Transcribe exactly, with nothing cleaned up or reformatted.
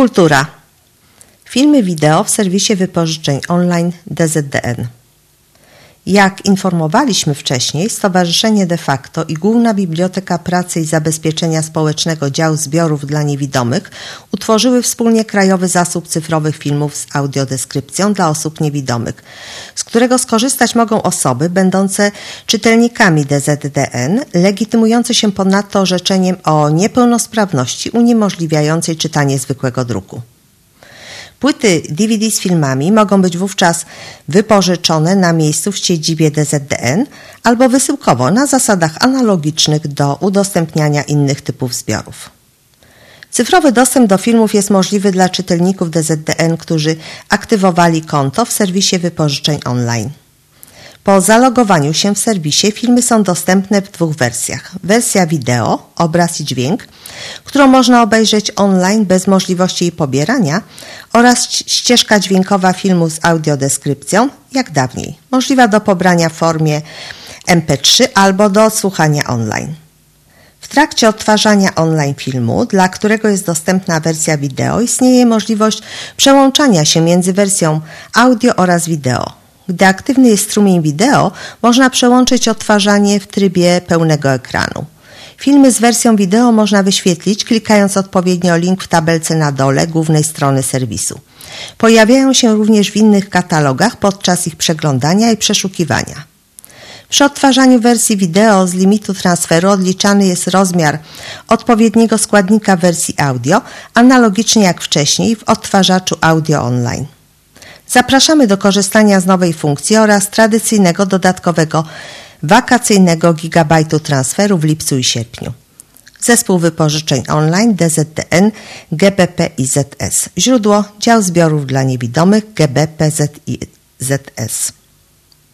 Kultura. Filmy wideo w serwisie wypożyczeń online D Z D N. Jak informowaliśmy wcześniej, Stowarzyszenie De Facto i Główna Biblioteka Pracy i Zabezpieczenia Społecznego Dział Zbiorów dla Niewidomych utworzyły wspólnie Krajowy Zasób Cyfrowych Filmów z audiodeskrypcją dla osób niewidomych, z którego skorzystać mogą osoby będące czytelnikami D Z D N, legitymujące się ponadto orzeczeniem o niepełnosprawności uniemożliwiającej czytanie zwykłego druku. Płyty D V D z filmami mogą być wówczas wypożyczone na miejscu w siedzibie D Z D N albo wysyłkowo na zasadach analogicznych do udostępniania innych typów zbiorów. Cyfrowy dostęp do filmów jest możliwy dla czytelników D Z D N, którzy aktywowali konto w serwisie wypożyczeń online. Po zalogowaniu się w serwisie filmy są dostępne w dwóch wersjach. Wersja wideo, obraz i dźwięk, którą można obejrzeć online bez możliwości jej pobierania, oraz ścieżka dźwiękowa filmu z audiodeskrypcją, jak dawniej, możliwa do pobrania w formie M P trzy albo do odsłuchania online. W trakcie odtwarzania online filmu, dla którego jest dostępna wersja wideo, istnieje możliwość przełączania się między wersją audio oraz wideo. Gdy aktywny jest strumień wideo, można przełączyć odtwarzanie w trybie pełnego ekranu. Filmy z wersją wideo można wyświetlić, klikając odpowiednio link w tabelce na dole głównej strony serwisu. Pojawiają się również w innych katalogach podczas ich przeglądania i przeszukiwania. Przy odtwarzaniu wersji wideo z limitu transferu odliczany jest rozmiar odpowiedniego składnika wersji audio, analogicznie jak wcześniej w odtwarzaczu audio online. Zapraszamy do korzystania z nowej funkcji oraz tradycyjnego dodatkowego wakacyjnego gigabajtu transferu w lipcu i sierpniu. Zespół wypożyczeń online D Z D N G B P I Z S. Źródło Dział Zbiorów dla Niewidomych G B P Z I Z S.